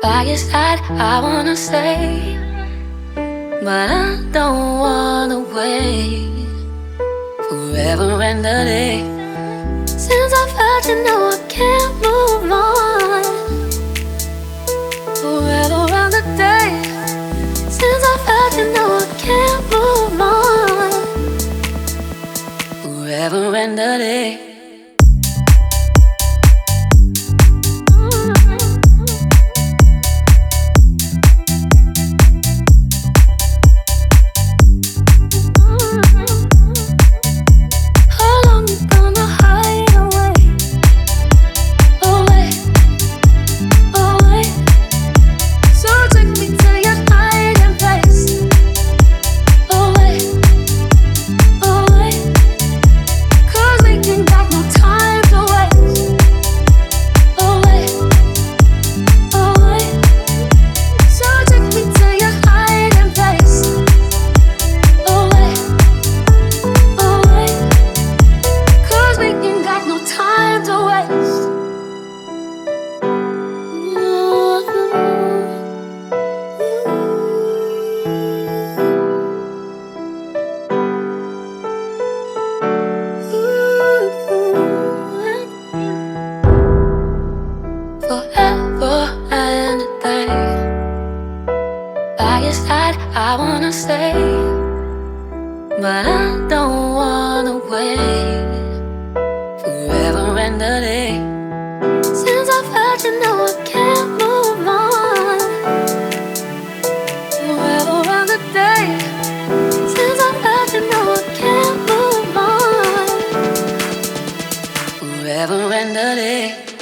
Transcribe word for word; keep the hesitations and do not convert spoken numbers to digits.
By your side, I wanna stay, but I don't wanna wait forever and a day. Since I felt you know I can't move on forever and a day. Since I felt you know I can't move on forever and a day. Forever and a day. By your side, I wanna stay, but I don't wanna wait forever and a day. Since I felt you know I can't move on forever and a day. Since I felt you know I can't move on forever and a day.